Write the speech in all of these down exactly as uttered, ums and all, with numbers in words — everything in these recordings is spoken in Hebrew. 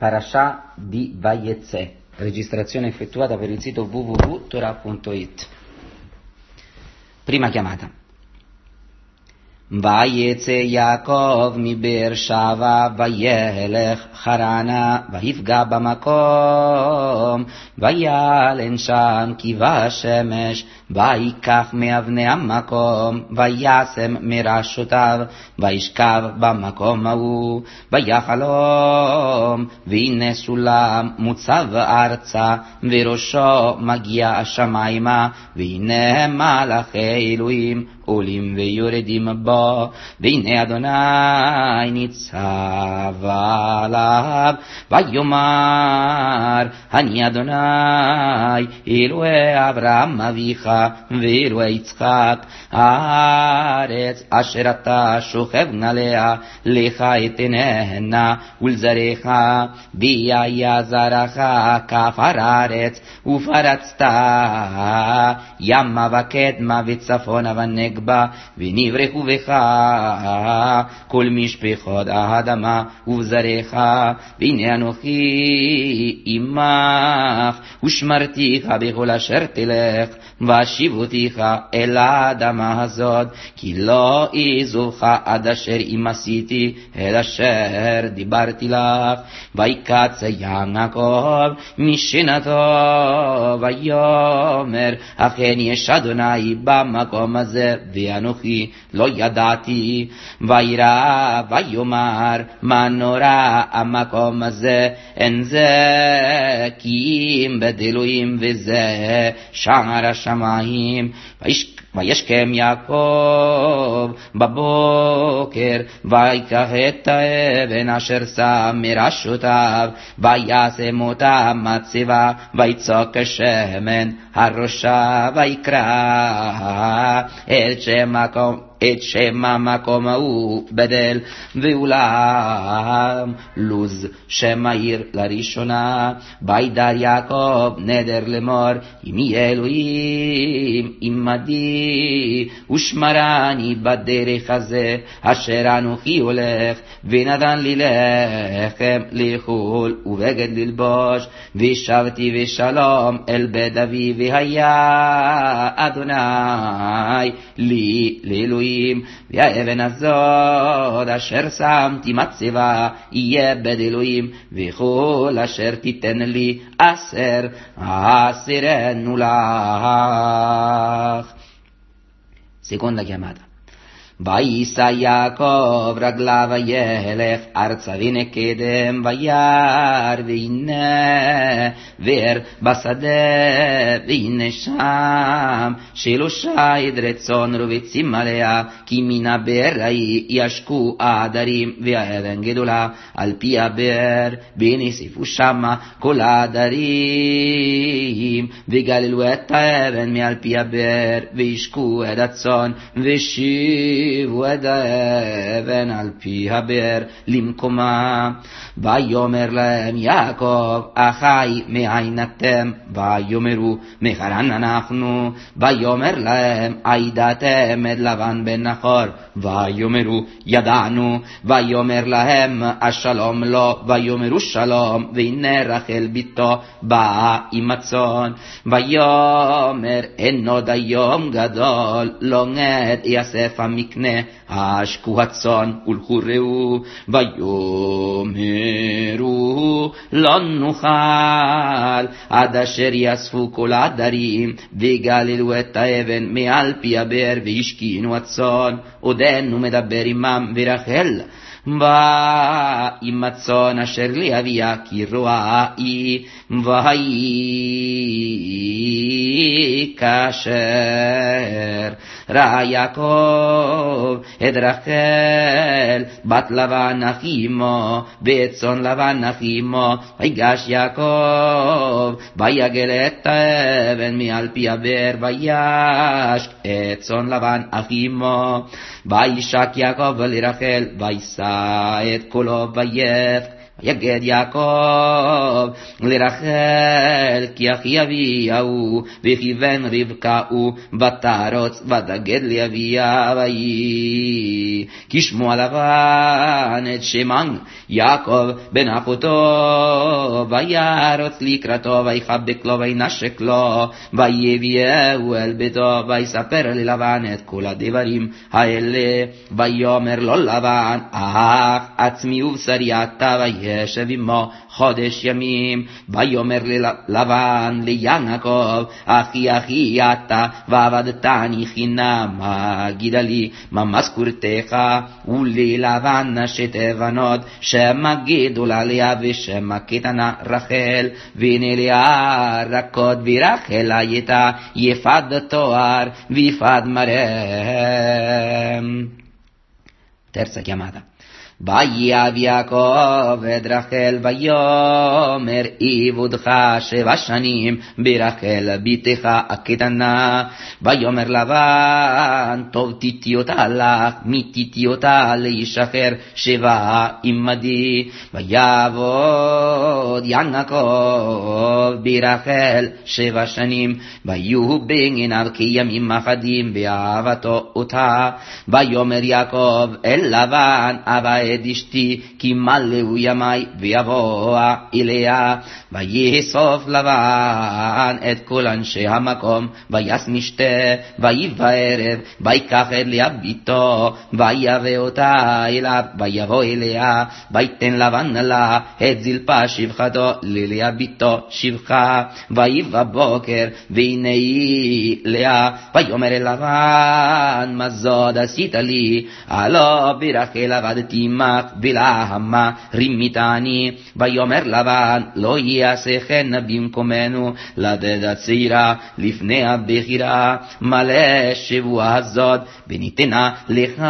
Parashah di Vayetze, registrazione effettuata per il sito w w w punto torah punto i t. Prima chiamata. Vayetze Yaakov mi Beershava vayelech Harana vayifga bamakom vayalen sham kiva shemesh vayikach me'avnei hamakom vayasem merashotav vayishkav bamakom hahu vayachalom v'hine sulam mutzav arza v'rosho magia hashamayma v'hine malachei Elohim עולים ויורדים בו, והנה אדוני ניצב עליו, ויאמר, אני אדוני, אלוהי אברהם אביך, ואלוהי יצחק, הארץ אשר אתה שוכב עליה, לך אתננה ולזרעך, והיה זרעך כעפר הארץ, ופרצת ימה וקדמה וצפונה ונגבה, ונברכו בך כל משפחות האדמה ובזרעך, והנה אנוכי עמך ושמרתיך בכל אשר תלך, והשיבותיך אל האדמה הזאת, כי לא אעזובך עד אשר אם עשיתי את אשר דיברתי לך. ויקץ יעקב משנתו ויאמר, אכן יש אדוני במקום הזה, ואנוכי לא ידעתי. וירא ויאמר, מה נורא המקום הזה, אין זה כי אם בית אלוהים וזה שער השמיים. וישכם יעקב בבוקר, ויקח את האבן אשר שם מראשותיו, וישם אותה מצבה, ויצוק השמן הראשה, ויקרא את שם מקום את שם המקום ההוא בדל, ואולם לוז שם העיר לראשונה. וידר יעקב נדר לאמור, אם יהיה אלוהים עמדי ושמרני בדרך הזה אשר אנוכי הולך, ונתן לי לחם לאכול ובגד ללבוש, ושבתי בשלום אל בית אבי, והיה אדוני לי לאלוהים. והאבן הזאת אשר שמתי מצבה יהיה בית אלוהים, וכל אשר תיתן לי אסר אסרנו לך. Seconda chiamata. וישא יעקב רגליו וילך ארצה ונקדם, וירא והנה באר בשדה, והנה שם שלושה עדרי צאן רובצים עליה, כי מן הבאר ההיא ישקו העדרים, והאבן גדולה על פי הבאר, ונאספו שמה כל העדרים, וגללו את האבן מעל פי הבאר, וישקו את הצאן, ושיבו את האבן על פי הבאר למקומה. ויאמר להם יעקב, אחי מאין אתם? ויאמרו, מחרן אנחנו. ויאמר להם, הידעתם את לבן בן נחור? ויאמרו, ידענו. ויאמר להם, השלום לו? ויאמרו שלום. והנה רחל בתו באה עם הצאן. ויאמר, אין עוד היום גדול, לא נט יאסף המקנה, השקו הצאן ולכו ראו. ויאמרו, לא נוכל עד אשר יאספו כל העדרים, וגללו את האבן מעל פי הבאר, והשכינו הצאן. עודנו מדבר עמם, ורחל באה עם הצאן אשר לאביה, כי רואה היא. ויהי כאשר ראה יעקב את רחל בת לבן אחי אמו, ואת צאן לבן אחי אמו, ויגש יעקב ויגל את האבן מעל פי הבאר, וישק את צאן לבן אחי אמו. וישק יעקב לרחל, וישא את קולו ויך, יגד יעקב לרחל כי אחי אביהו וכיוון רבקה הוא בתרוץ ותגד לאביה ויהי כי שמו לבן את שמן יעקב בן אחותו וירוץ לקראתו ויחבק לו וינשק לו ויביאהו אל ביתו ויספר ללבן את כל הדברים האלה ויאמר לו לבן אך עצמי ובשרי אתה וישב עמו חודש ימים ויאמר ללבן ליעקב אחי אחי אתה ועבדתני חינם הגידה לי מה משכורתך וללבן שתי בנות שמה גדולה לאה ושמה קטנה רחל והנה לאה רכות ורחל הייתה יפת תואר ויפת מראה. Terza chiamata. ויאהב יעקב את רחל ויאמר עבודך שבע שנים ברחל בתך הקטנה ויאמר לבן טוב תיתי אותה לך מתיתי אותה לאיש אחר שבע עמדי ויעבוד יעקב ברחל שבע שנים ויהיו בעיניו כימים אחדים באהבתו אותה ויאמר יעקב אל לבן אבא את אשתי כי מלאו ימי ויבוא אליה ויאסוף לבן את כל אנשי המקום ויעש משתה ויבערב ויקח את לאה ביתו ויבא אותה אליו ויבוא אליה ויתן לבן לה את זלפה שפחתו ללאה ביתו שפחה ויבא בוקר והנה היא לאה ויאמר אל לבן מה זאת עשית לי הלא ברחל עבדתי עמך ולהמה רימיתני ויאמר לבן לא יעשה כן במקומנו לתת הצעירה לפני הבכירה מלא שבוע הזאת וניתנה לך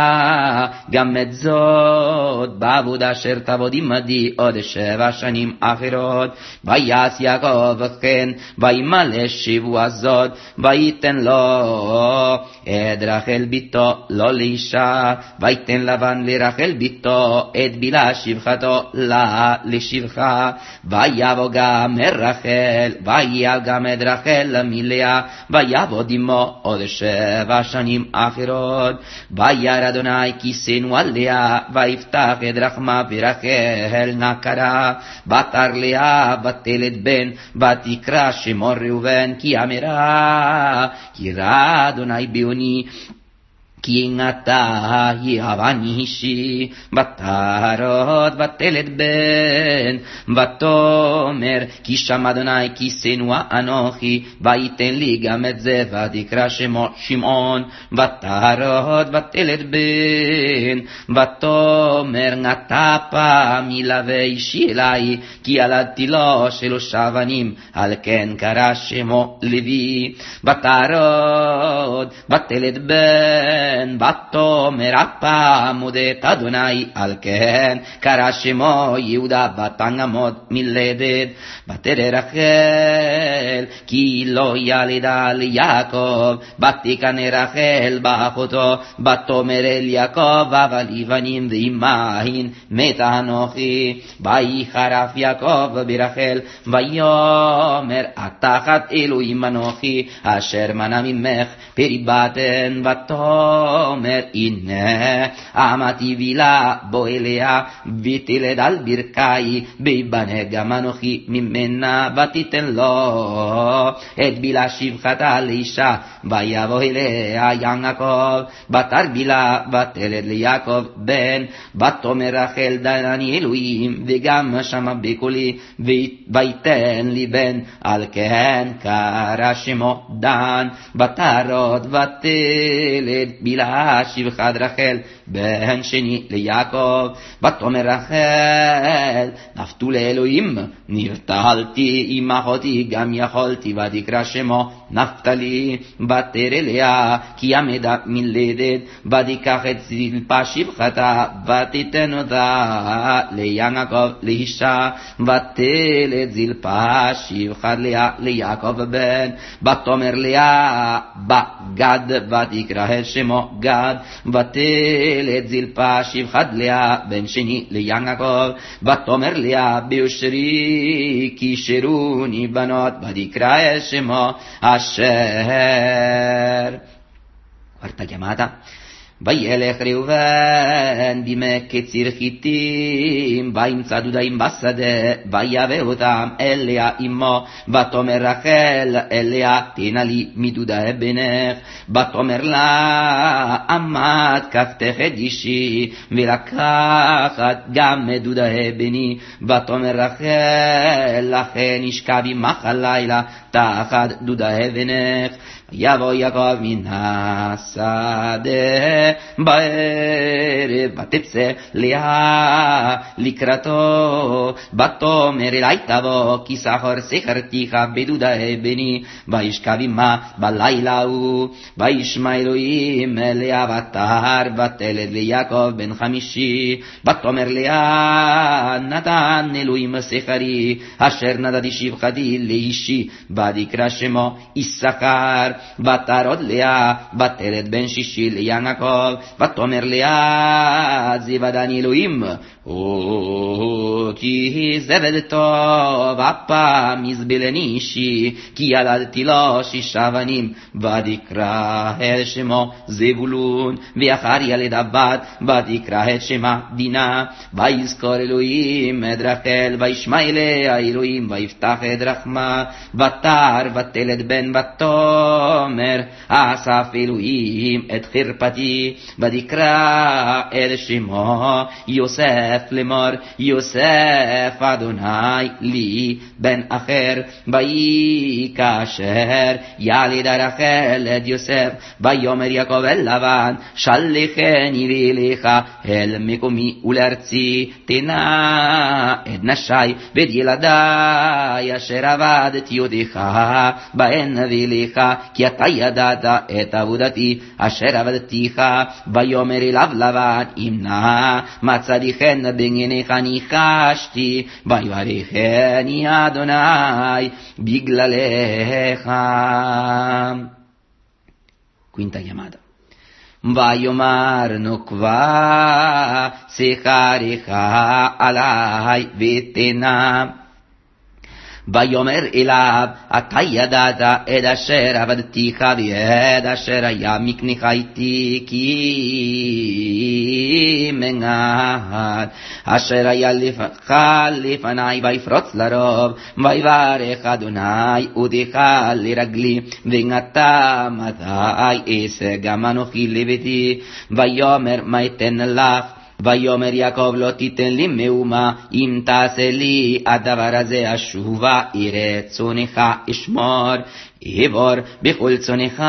גם את זאת בעבודה אשר תעבוד עמדי עוד שבע שנים אחרות ויעש יעקב כן וימלא שבוע זאת ויתן לו את רחל ביתו לא לאישה ויתן לבן לרחל ביתו את בילה שפחתו לה לשפחה ויבוא גם את רחל ויהיה גם את רחל מלאה ויעבוד עמו עוד שבע שנים אחרות וירא אדוני כיסנו עליה ויפתח את רחמה ברחל נקרה ותר לאה ותלד בן ותקרא שמו ראובן כי אמרה ירא אדוני בעוני כי נתה יאהבני אישי ותרות ותלד בן ותאמר כי שמע אדוני כיסנו אנוכי ויתן לי גם את זה ותקרא שמו שמעון ותרות ותלד בן ותאמר נתה פעם ילווה אישי אלי כי ילדתי לו שלושה בנים על כן קרא שמו לוי ותרות ותלד בן ותאמר הפעם מודת אדוני על כן קרא שמו יהודה ותעמוד מלדת ותרא רחל כי לא ילדה ליעקב ותקנא רחל באחותו ותאמר אל יעקב אבל לבנים ועמהן מתה אנוכי ויחרף יעקב ברחל ויאמר התחת אלוהים אנוכי אשר מנע ממך פרי בטן ותאמר הנה עמתי וילה בוא אליה ותלד על ברכי ויבנה גם אנוכי ממנה ותיתן לו את בילה שפחתה לאישה ויבוא אליה יעקב ותר בילה ותלד ליעקב בן ותאמר רחל דנני אלוהים וגם שמע בקולי ויתן לי בן על כן קרא שמו דן ותרות ותלד בילה שפחת רחל בן שני ליעקב ותאמר רחל נפתו לאלוהים נבטלתי עם אחותי גם יכולתי ותקרא שמו נפתלי ותרא אליה כי עמדה מלדת ותיקח את זלפה שפחתה ותיתן אותה ליעקב לאישה ותלד זלפה שפחת לאה ליעקב בן ותאמר לאה בגד ותקרא את שמו שמו גד, ותלד זלפה שבחת לאה בן שני ליעקב, ותאמר לאה ביושרי כי שירוני בנות, ותקרא שמו אשר. Quarta chiamata. וילך ראובן בימי קציר חיטים, וימצא דודאים בשדה, ויבא אותם אל לאה אמו, ותאמר רחל אל לאה תנה לי מדודאי בנך, ותאמר לה עמד כפתך את אישי, ולקחת גם מדודאי בני, ותאמר רחל לכן אשכב עמך הלילה תחת דודאי בנך. יבוא יעקב מן השדה בערב, ותצא לאה לקראתו, ותאמר אלי תבוא כי סחר סחרתיך בדודאי בני, וישכב עמה בלילה ההוא. וישמע אלוהים לאה ותהר, ותלד ליעקב בן חמישי. ותאמר לאה נתן אלוהים שכרי אשר נתתי שבחתי לאישי, ותקרא שמו יששכר. ותרוד לאה ותלד בן שישי ליעקב, ותאמר לאה זיוודני אלוהים כי זבד טוב, הפעם יזבלני אישי, כי ילדתי לו שישה בנים. ותקרא את שמו זבולון, ואחר ילדה בת, ותקרא את שמה דינה. ויזכור אלוהים את רחל, וישמע אליה אלוהים, ויפתח את רחמה. ותר ותלד בן, ותאמר אסף אלוהים את חרפתי, ותקרא את שמו יוסף לאמור יוסף אדוני לי בן אחר. ויהי כאשר ילדה רחל את יוסף, ויאמר יעקב אל לבן שלחני ואליך אל מקומי ולארצי, תנה את נשי ואת ילדי אשר עבדתי אותך בהן ואליך, כי אתה ידעת את עבודתי אשר עבדתיך. ויאמר אליו לבן אם נא מצאתי חן בעיניך ניחשתי, ויברכני אדוני בגללך. Quinta chiamata. ויאמר נוקבה שכרך עלי ותנה. ויאמר אליו אתה ידעת את אשר עבדתיך ואת אשר היה מקנך איתי, כי מנגד אשר היה לפניך לפני ויפרוץ לרוב. ויברך אדוני אותך לרגלי, ונתת מתי אעשה גם אנוכי לביתי. ויאמר מה אתן לך? ויאמר יעקב לא תיתן לי מאומה, אם תעשה לי הדבר הזה אשובה יראה צונך אשמור. עבור בכל צונך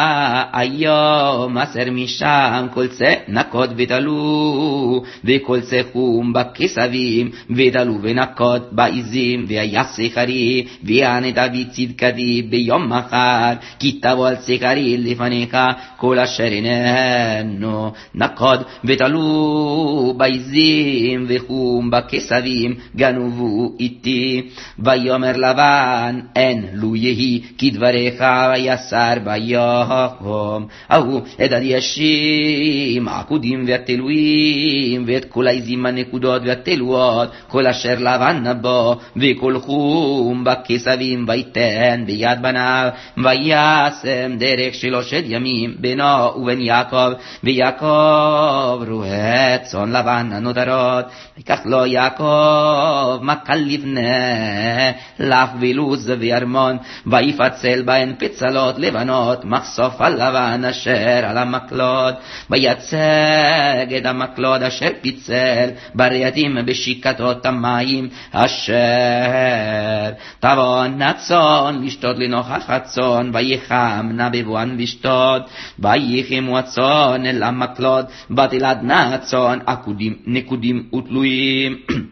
היום אסר משם כל צא נקוד ותלו, וכל צא חום בכסבים ותלו ונקוד בעזים, והיה שכרי וענתה בצדקתי ביום מחר, כי תבוא על שכרי לפניך כל אשר איננו נקוד ותלו בעזים וחום בכסבים גנובו איתי. ויאמר לבן אין לו יהי כדבריך, ויסר ביום ההוא את הדיישים העקודים והתלויים, ואת כל העזים הנקודות והתלויות כל אשר לבן בו, וכל חום בכסבים ויתן ביד בניו. וישם דרך שלושת ימים בינו ובין יעקב, ויעקב רואה צאן לבן הנותרות. ויקח לו יעקב מקל לבנה לך ולוז וארמון, ויפצל בהן פצלות לבנות מחשוף הלבן אשר על המקלות. ויצג את המקלות אשר פיצל ברייתים בשיקתות המים אשר תבון הצאן לשתות לנוכח הצאן, ויחמנה בבואן ושתות. ויחמו הצאן אל המקלות, ותלדנה הצאן עקודים נקודים ותלויים.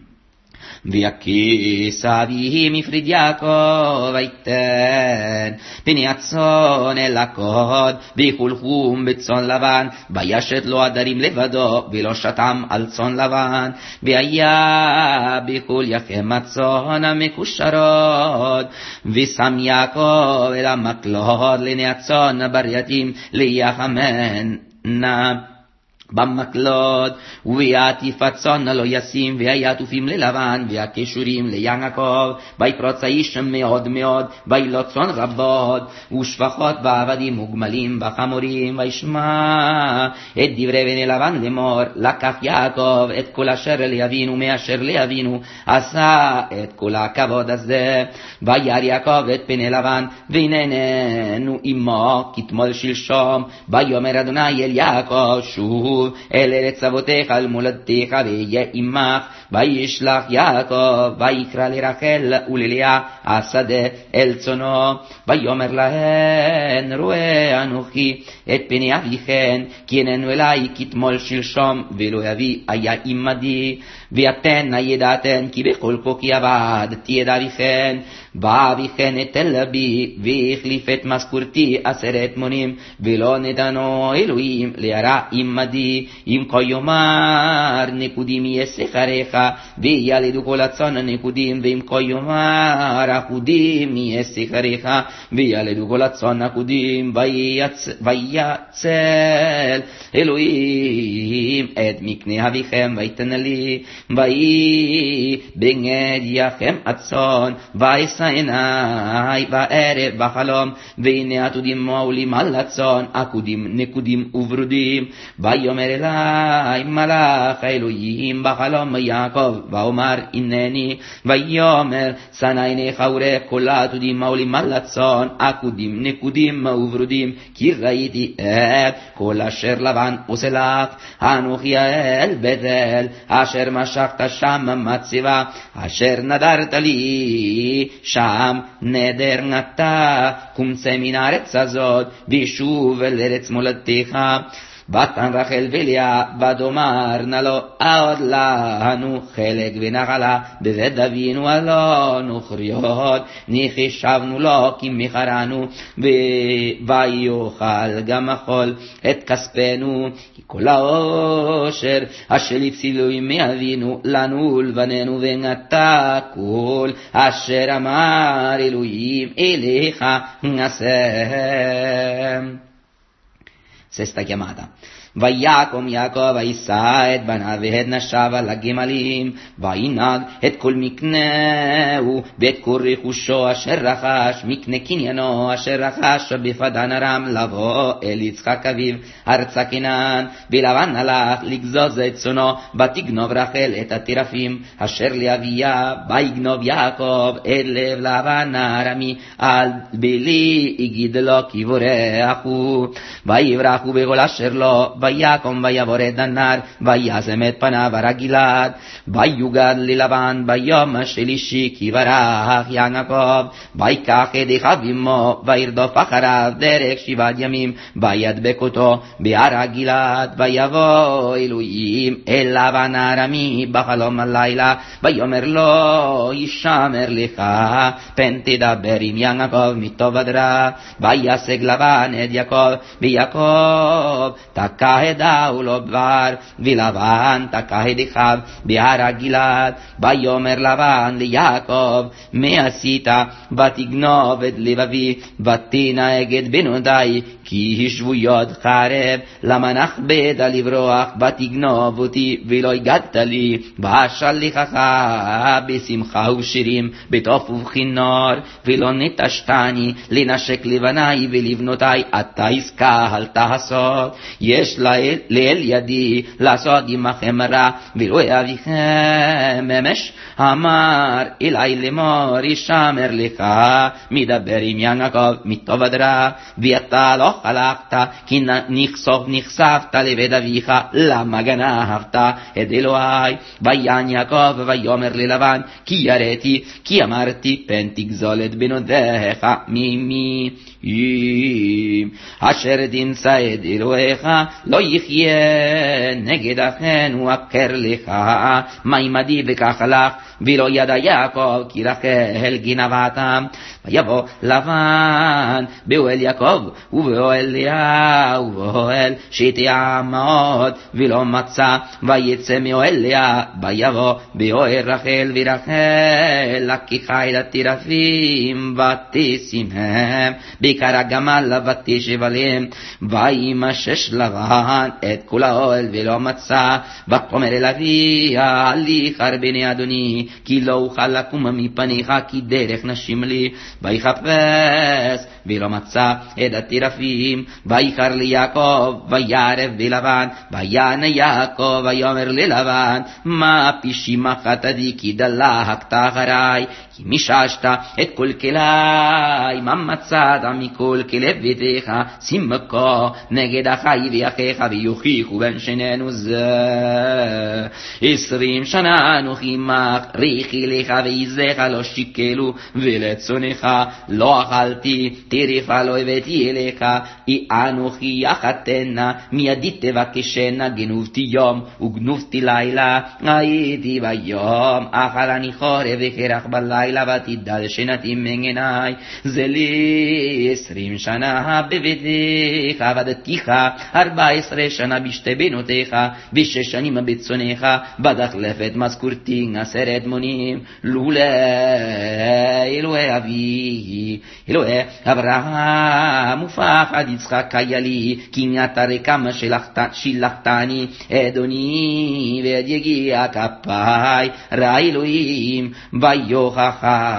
ויקיס אביהם מפריד יעקב ויתן פני הצאן אל הקוד, ויחולכום בצאן לבן, וישת לו עדרים לבדו ולא שתם על צאן לבן. והיה בכל יחם הצאן המקושרות, ושם יעקב אל המקלות לעיני הצאן ברייתים ליחמן נא במקלות, והעטיפת צאן לא ישים, והיעטופים ללבן, והקשורים ליעקב, ויפרוץ האיש מאוד מאוד, וילוד צאן רבות, ושפחות ועבדים וגמלים וחמורים, וישמע את דברי בני לבן לאמור, לקח יעקב את כל אשר לאבינו מאשר לאבינו, עשה את כל הכבוד הזה, וירא יעקב את פני לבן, והננו עמו כתמול שלשום, ויאמר אדוני אל יעקב שוב, אל ארץ אבותיך אל מולדתך ויהיה עמך, וישלח יעקב ויקרא לרחל וללאה השדה אל צונו, ויאמר להן רואה אנוכי את פני אביכן, כי איננו אלי כתמול שלשום, ולא אבי היה עמדי, ואתן ידעתן כי בכל כוחי עבדתי את אביכן, ואביכן אתל בי, והחליף את משכורתי עשרת מונים, ולא נתנו אלוהים להרע עמדי, אם כה יאמר נקודים יהיה שכריך, וילדו כל הצאן נקודים, ואם כה יאמר אחודים יהיה שכריך, וילדו כל הצאן נקודים, ויצל אלוהים את מקנה אביכם, ויתן לי, ויהי בגד יחם הצאן, וישא עיני בערב בחלום, והנה עתודים מעולים על הצאן, עקודים נקודים וברודים, ויאמר אלי מלאך האלוהים בחלום יעקב, ואומר הנני, ויאמר שנא עיניך וראה כל העתודים מעולים על הצאן, עקודים נקודים וברודים, כי ראיתי את כל אשר לבן עושה לך, אנוכי אל בית-אל אשר משכת שם מצבה, אשר נדרת לי שם נדר נטע, קומצא מן הארץ הזאת ושוב אל ארץ מולדתך. ותן רחל ולאה ותאמרנה לו, עוד לנו חלק ונחלה בבית אבינו הלא נוכריות, נחשבנו לו כי מכרנו, ויאכל גם אכול את כספנו, כי כל העושר אשר הפסילו מאבינו לנו ולבנינו, ונטע כל אשר אמר אלוהים אליך נעשה. Sesta chiamata. ויקום יעקב וישא את בניו ואת נשיו על הגמלים, וינהג את כל מקנהו ואת כל רכושו אשר רכש, מקנה קניינו אשר רכש בפדן ארם, לבוא אל יצחק אביו ארצה כנען. ולבן הלך לגזוז את צאנו, ותגנוב רחל את הטרפים אשר לאביה, ויגנוב יעקב את לב לבן הארמי, על בלי יגיד לו כי בורח הוא, ויברח בכל אשר לו, ויקום ויעבור את הנהר, וישם את פניו אל גלעד, ויוגד ללבן ביום השלישי כי ברח יעקב, ויקח את אחיו עמו, וירדוף אחריו דרך שבעת ימים, וידבק אותו בהר גלעד. ויבוא אלוהים אל לבן הארמי בחלום הלילה, ויאמר לו, ישמר לך פן תדבר עם יעקב מטוב עד רע. וישג לבן את יעקב, ויעקב תקע דאו לו דבר, ולבן תקע את אחיו בהר גלעד. ויאמר לבן ליעקב, מה עשית? ותגנוב את לבבי, ותנהג את בנותיי, כי שבויות חרב, למה נכבד לברוח, ותגנוב אותי ולא הגדת לי. ואשליחך בשמחה ושירים, בטוב ובכינור, ולא נטשתני לנשק לבניי ולבנותיי, אתה עסקה אל תעשות. יש לאל ידי לעשות עמכם רע, ולא אביכם אמש. אמר אלי לאמור, ישמר לך מדבר עם יעקב מטוב עד רע, ואתה לא הלכת, כי נחשפת לבית אביך, למה גנבת את אלוהי. ויען יעקב ויאמר ללבן, כי יראתי, כי אמרתי פן תגזול את בנותיך ממי. אשר תמצא את אלוהיך לא יחיה, נגד אחינו אבקר לך, מה עמדי וכך לך. ולא ידע יעקב כי רחל גנבתם. ויבוא לבן באוהל יעקב ובאוהל באוהליה ובאוהל שתעמוד ולא מצא, ויצא מאוהליה ויבוא באוהל רחל ורחל לקיחה אל הטרפים ותשימם בקר הגמל ותשב עליהם, וימשש לבן את כל האוהל ולא מצא, ותאמר אל אביה הליכה בני אדוני כי לא אוכל לקום מפניך כי דרך נשים לי, ויחפש ולא מצא את הטרפים, ויקרא ליעקב ויערב בלבן, ויענה יעקב ויאמר ללבן מה פשעי חטאתי כי דלקת אחריי, כי מיששת את כל כלי, מה מצאת מכל כלי ביתך, שמחה נגד אחי ואחיך ויוכיחו בין שנינו זה. עשרים שנה אנוכי עמך, ריחי לך ועזך לא שיקלו, ולצונך לא אכלתי, טרפה לא הבאתי אליך, אנוכי יחתנה, מידי תבקשנה, גנובתי יום וגנובתי לילה, הייתי ביום, אכל אני חורף וקרח בלילה, ותדע שנתי מעיני, זה לי עשרים שנה בביתך, עבדתיך ארבע עשרה שנה בשתי בנותיך, ושש שנים בצונך, בדחלפת משכורתי עשרת מונים, לולא אלוהי אבי, אלוהי אברהם ופחד יצחק היה לי, כי אתה רקמה שילחתני אדוני, ועד יגיע כפיי רע אלוהים ויוכח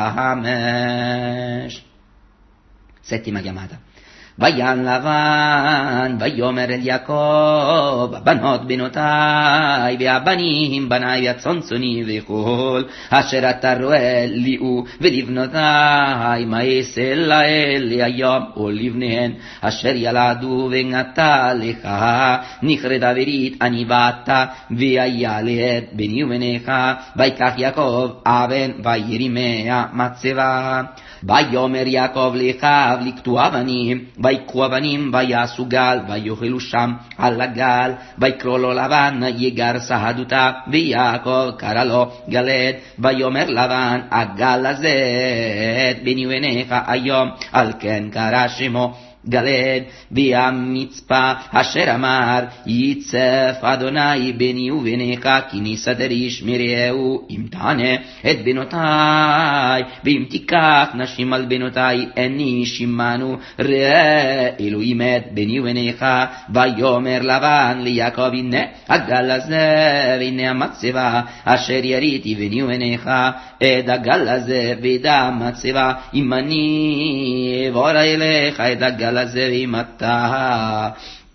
חמש. settima chiamata. ויען לבן ויאמר אל יעקב הבנות בנותיי והבנים בניי והצאן וכל אשר אתה רואה לי ולבנותיי, מה אעשה לאל להיום ולבניהן אשר ילדו ונתת לך, נכרתה ברית אני ואתה וילד בני ובניך, ויקח יעקב אבן וירימה מצבה, ויאמר יעקב לאחיו לקטוע אבנים, ויקחו אבנים ויעשו גל ויאכלו שם על הגל, ויקרא לו לבן יגר סהדותה, ויעקב קרא לו גלד, ויאמר לבן הגל הזה את בני ובניך היום, על כן קרא שמו גלד. והמצפה אשר אמר יצף אדוני בני ובניך כי ניסת ריש מרעהו, אם תענה את בנותיי ואם תיקח נשים על בנותיי איני שמענו, ראה אלוהים את בני ובניך. ויאמר לבן ליעקב הנה הגל הזה והנה המצבה אשר יריתי בני ובניך, את הגל הזה ואת המצבה אם אני אעבור אליך את הגל הזה ואם אתה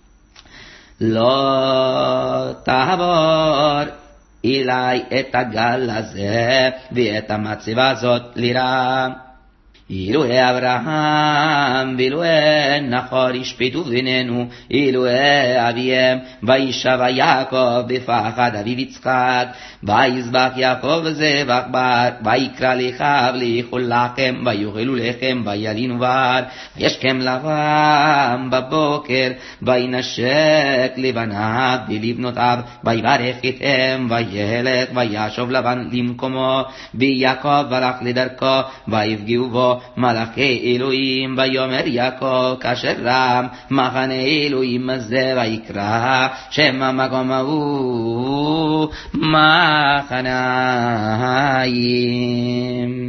לא תעבור אליי את הגל הזה ואת המצבה הזאת לרע. אלוהי אברהם ואלוהי נחור ישפטו בינינו, אלוהי אביהם. וישב יעקב בפחד אביו יצחק, ויזבח יעקב זבח בר, ויקרא לאחיו לאכול לחם, ויאכלו לחם וילינו בר. וישכם לבן בבוקר וינשק לבניו ולבנותיו, ויברך אתם וילך, וישוב לבן למקומו, ויעקב הלך לדרכו, ויפגעו בו מלאכי אלוהים. ויאמר יעקב כאשר רם מחנה אלוהים הזה, ויקרא שם המקום ההוא מחניים.